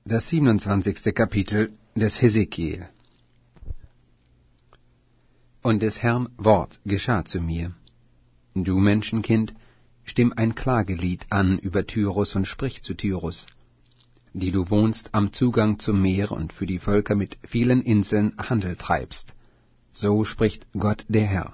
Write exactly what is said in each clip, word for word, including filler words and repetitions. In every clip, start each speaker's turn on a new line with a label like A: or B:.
A: Das siebenundzwanzigste Kapitel des Hesekiel. Und des Herrn Wort geschah zu mir. Du Menschenkind, stimm ein Klagelied an über Tyrus und sprich zu Tyrus, die du wohnst am Zugang zum Meer und für die Völker mit vielen Inseln Handel treibst. So spricht Gott der Herr.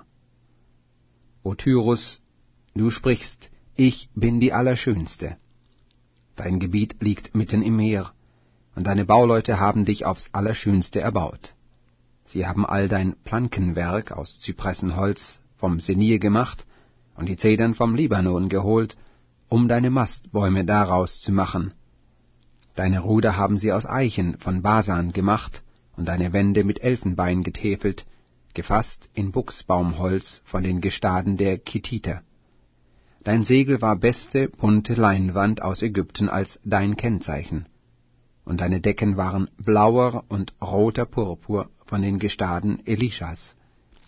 A: O Tyrus, du sprichst, ich bin die Allerschönste. Dein Gebiet liegt mitten im Meer, und deine Bauleute haben dich aufs Allerschönste erbaut. Sie haben all dein Plankenwerk aus Zypressenholz vom Senir gemacht und die Zedern vom Libanon geholt, um deine Mastbäume daraus zu machen. Deine Ruder haben sie aus Eichen von Basan gemacht und deine Wände mit Elfenbein getäfelt, gefasst in Buchsbaumholz von den Gestaden der Kittiter. Dein Segel war beste, bunte Leinwand aus Ägypten als dein Kennzeichen, und deine Decken waren blauer und roter Purpur von den Gestaden Elishas.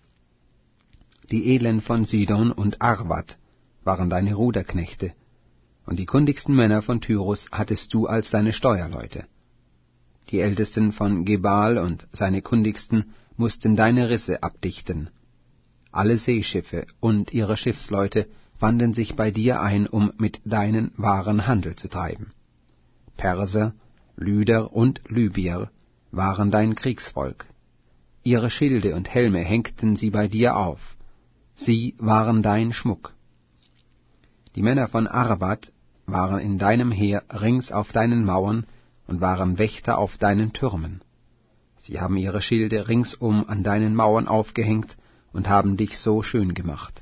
A: Die Edlen von Sidon und Arvad waren deine Ruderknechte, und die kundigsten Männer von Tyrus hattest du als deine Steuerleute. Die Ältesten von Gebal und seine kundigsten mussten deine Risse abdichten. Alle Seeschiffe und ihre Schiffsleute fanden sich bei dir ein, um mit deinen Waren Handel zu treiben. Perser, Lyder und Libyer waren dein Kriegsvolk. Ihre Schilde und Helme hängten sie bei dir auf. Sie waren dein Schmuck. Die Männer von Arvad waren in deinem Heer rings auf deinen Mauern und waren Wächter auf deinen Türmen. Sie haben ihre Schilde ringsum an deinen Mauern aufgehängt und haben dich so schön gemacht.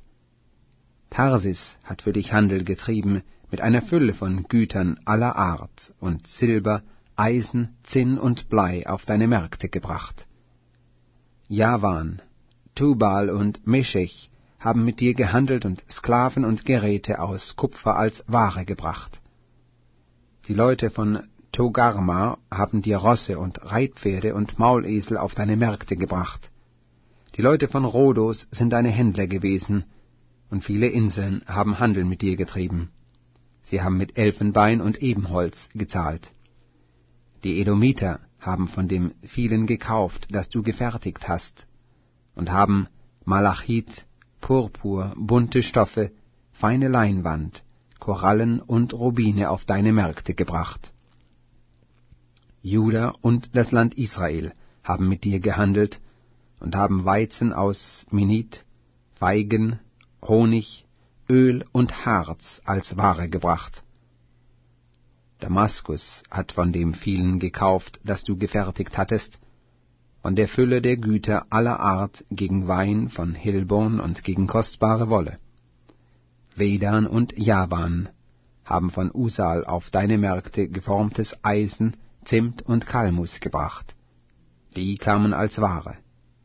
A: Tarsis hat für dich Handel getrieben mit einer Fülle von Gütern aller Art und Silber, Eisen, Zinn und Blei auf deine Märkte gebracht. Javan, Tubal und Meshech haben mit dir gehandelt und Sklaven und Geräte aus Kupfer als Ware gebracht. Die Leute von Togarma haben dir Rosse und Reitpferde und Maulesel auf deine Märkte gebracht. Die Leute von Rhodos sind deine Händler gewesen, und viele Inseln haben Handel mit dir getrieben. Sie haben mit Elfenbein und Ebenholz gezahlt. Die Edomiter haben von dem vielen gekauft, das du gefertigt hast, und haben Malachit, Purpur, bunte Stoffe, feine Leinwand, Korallen und Rubine auf deine Märkte gebracht. Juda und das Land Israel haben mit dir gehandelt und haben Weizen aus Minit, Feigen, Honig, Öl und Harz als Ware gebracht. Damaskus hat von dem vielen gekauft, das du gefertigt hattest, von der Fülle der Güter aller Art gegen Wein von Helbon und gegen kostbare Wolle. Vedan und Javan haben von Usal auf deine Märkte geformtes Eisen, Zimt und Kalmus gebracht. Die kamen als Ware.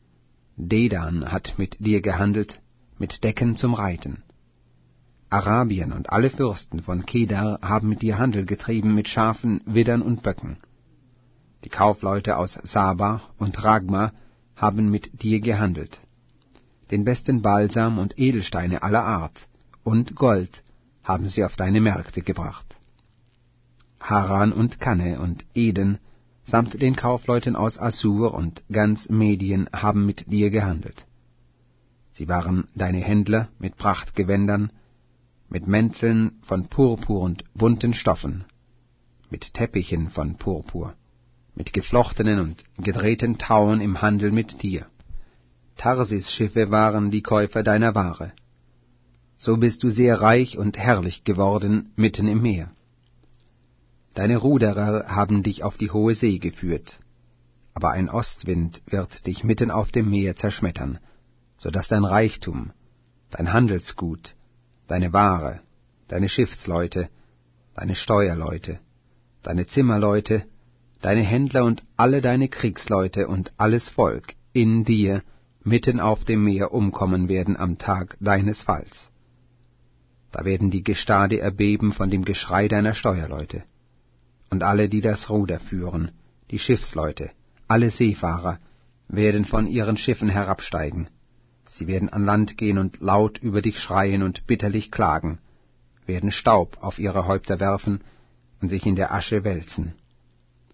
A: Dedan hat mit dir gehandelt, mit Decken zum Reiten. Arabien und alle Fürsten von Kedar haben mit dir Handel getrieben mit Schafen, Widdern und Böcken. Die Kaufleute aus Saba und Ragma haben mit dir gehandelt. Den besten Balsam und Edelsteine aller Art und Gold haben sie auf deine Märkte gebracht. Haran und Kanne und Eden samt den Kaufleuten aus Assur und ganz Medien haben mit dir gehandelt. Sie waren deine Händler mit Prachtgewändern, mit Mänteln von Purpur und bunten Stoffen, mit Teppichen von Purpur, mit geflochtenen und gedrehten Tauen im Handel mit dir. Tarsis Schiffe waren die Käufer deiner Ware. So bist du sehr reich und herrlich geworden mitten im Meer. Deine Ruderer haben dich auf die hohe See geführt, aber ein Ostwind wird dich mitten auf dem Meer zerschmettern, so dass dein Reichtum, dein Handelsgut, deine Ware, deine Schiffsleute, deine Steuerleute, deine Zimmerleute, deine Händler und alle deine Kriegsleute und alles Volk in dir mitten auf dem Meer umkommen werden am Tag deines Falls. Da werden die Gestade erbeben von dem Geschrei deiner Steuerleute. Und alle, die das Ruder führen, die Schiffsleute, alle Seefahrer, werden von ihren Schiffen herabsteigen. Sie werden an Land gehen und laut über dich schreien und bitterlich klagen, werden Staub auf ihre Häupter werfen und sich in der Asche wälzen.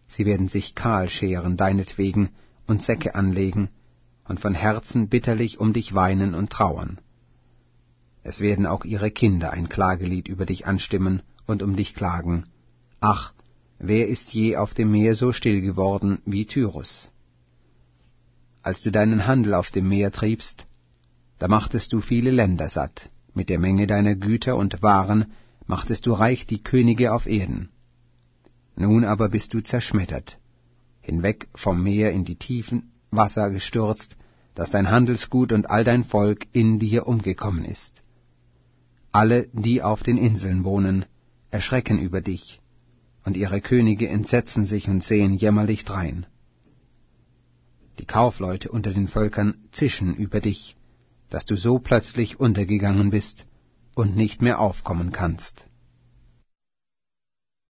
A: Sie werden sich kahl scheren deinetwegen und Säcke anlegen und von Herzen bitterlich um dich weinen und trauern. Es werden auch ihre Kinder ein Klagelied über dich anstimmen und um dich klagen. Ach, wer ist je auf dem Meer so still geworden wie Tyrus? Als du deinen Handel auf dem Meer triebst, da machtest du viele Länder satt, mit der Menge deiner Güter und Waren machtest du reich die Könige auf Erden. Nun aber bist du zerschmettert, hinweg vom Meer in die tiefen Wasser gestürzt, dass dein Handelsgut und all dein Volk in dir umgekommen ist. Alle, die auf den Inseln wohnen, erschrecken über dich, und ihre Könige entsetzen sich und sehen jämmerlich drein. Die Kaufleute unter den Völkern zischen über dich, dass du so plötzlich untergegangen bist und nicht mehr aufkommen kannst.